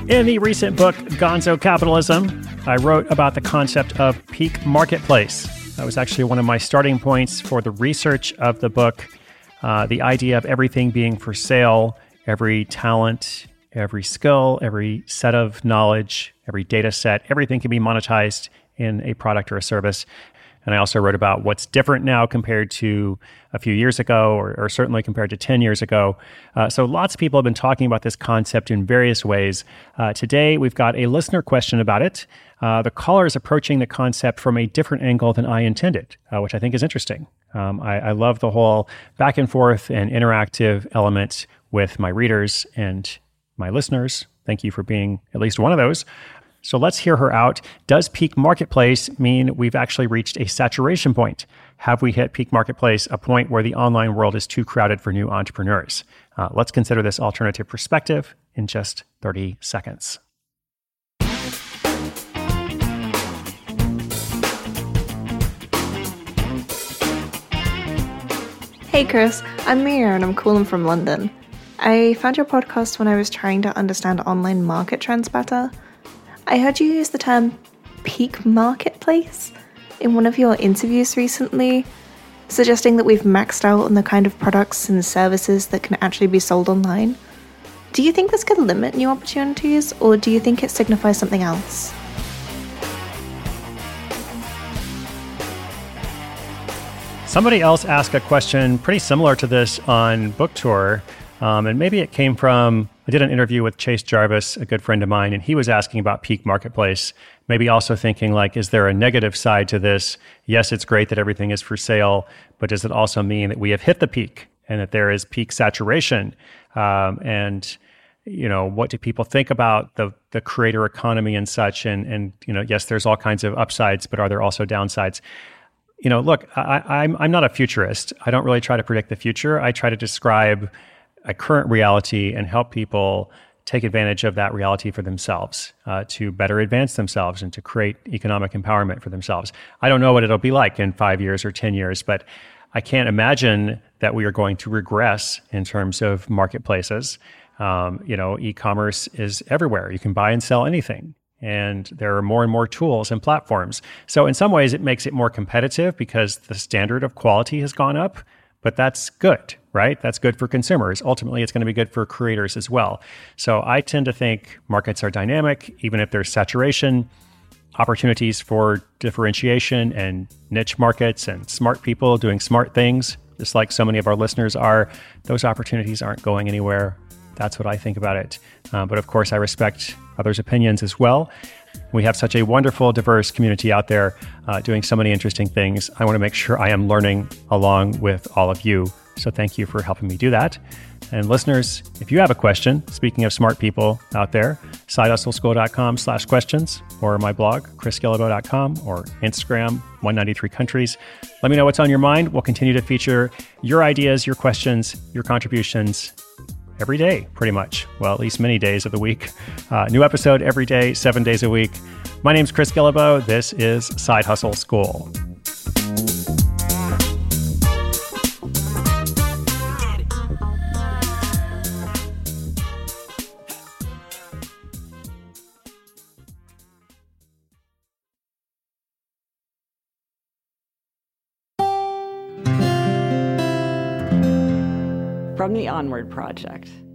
In the recent book, Gonzo Capitalism, I wrote about the concept of peak marketplace. That was actually one of my starting points for the research of the book. The idea of everything being for sale, every talent, every skill, every set of knowledge, every data set, everything can be monetized in a product or a service. And I also wrote about what's different now compared to a few years ago, or certainly compared to 10 years ago. So lots of people have been talking about this concept in various ways. Today, we've got a listener question about it. The caller is approaching the concept from a different angle than I intended, which I think is interesting. I love the whole back and forth and interactive element with my readers and my listeners. Thank you for being at least one of those. So let's hear her out. Does peak marketplace mean we've actually reached a saturation point? Have we hit peak marketplace, a point where the online world is too crowded for new entrepreneurs? Let's consider this alternative perspective in just 30 seconds. Hey Chris, I'm Mia and I'm calling from London. I found your podcast when I was trying to understand online market trends better. I heard you use the term peak marketplace in one of your interviews recently, suggesting that we've maxed out on the kind of products and services that can actually be sold online. Do you think this could limit new opportunities, or do you think it signifies something else? Somebody else asked a question pretty similar to this on Book Tour, and maybe it came from, I did an interview with Chase Jarvis, a good friend of mine, and he was asking about peak marketplace, maybe also thinking like, is there a negative side to this? Yes, it's great that everything is for sale, but does it also mean that we have hit the peak and that there is peak saturation? And what do people think about the creator economy and such? And yes, there's all kinds of upsides, but are there also downsides? Look, I'm not a futurist. I don't really try to predict the future. I try to describe a current reality and help people take advantage of that reality for themselves, to better advance themselves and to create economic empowerment for themselves. I don't know what it'll be like in 5 years or 10 years, but I can't imagine that we are going to regress in terms of marketplaces. E-commerce is everywhere. You can buy and sell anything. And there are more and more tools and platforms. So in some ways, it makes it more competitive because the standard of quality has gone up, but that's good, right? That's good for consumers. Ultimately, it's going to be good for creators as well. So I tend to think markets are dynamic, even if there's saturation, opportunities for differentiation and niche markets and smart people doing smart things, just like so many of our listeners are. Those opportunities aren't going anywhere. That's what I think about it. But of course, I respect others' opinions as well. We have such a wonderful, diverse community out there doing so many interesting things. I want to make sure I am learning along with all of you. So thank you for helping me do that. And listeners, if you have a question, speaking of smart people out there, sidehustleschool.com/questions, or my blog, chrisguillebeau.com, or Instagram, 193 countries. Let me know what's on your mind. We'll continue to feature your ideas, your questions, your contributions every day, pretty much. Well, at least many days of the week. New episode every day, 7 days a week. My name's Chris Guillebeau. This is Side Hustle School. From the Onward Project.